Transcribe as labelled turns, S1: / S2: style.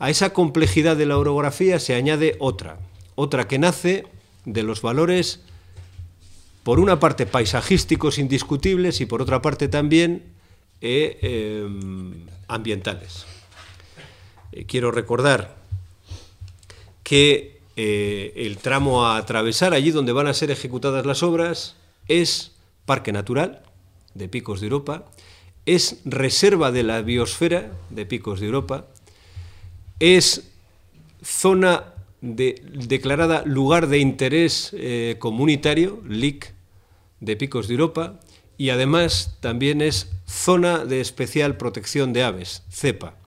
S1: A esa complejidad de la orografía se añade otra que nace de los valores, por una parte, paisajísticos indiscutibles y por otra parte también ambientales. Quiero recordar que el tramo a atravesar, allí donde van a ser ejecutadas las obras, es Parque Natural de Picos de Europa, es Reserva de la Biosfera de Picos de Europa, es zona declarada Lugar de Interés Comunitario, LIC, de Picos de Europa, y además también es Zona de Especial Protección de Aves, ZEPA.